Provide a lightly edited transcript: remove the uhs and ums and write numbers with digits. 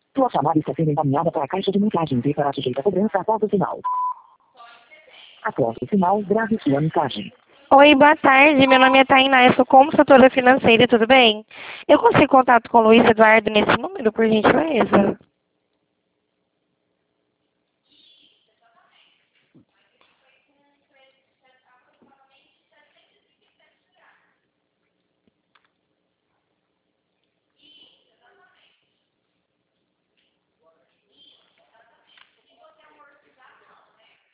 Tua chamada está sendo encaminhada para a caixa de mensagens e será sujeita a cobrança após o sinal. Após o sinal, grave sua mensagem. Oi, boa tarde. Meu nome é Tainá, eu sou consultora financeira, tudo bem? Eu consigo contato com o Luiz Eduardo nesse número, por gentileza?